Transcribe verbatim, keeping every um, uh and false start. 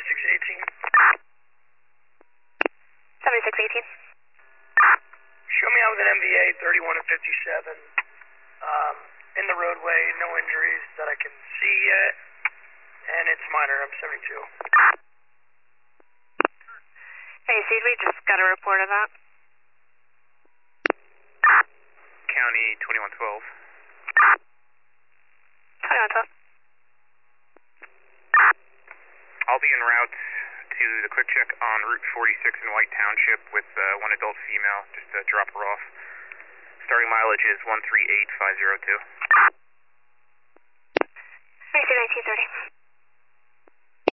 seventy-six eighteen. seventy-six eighteen. Show me out with an M V A thirty-one and fifty-seven. Um, in the roadway, no injuries that I can see yet. And it's minor, I'm seventy-two. Hey, Seed, we just got a report of that. County twenty-one twelve. twenty-one twelve. I'll be en route to the quick check on Route forty-six in White Township with uh, one adult female, just to drop her off. Starting mileage is one three eight five zero two. Nineteen thirty.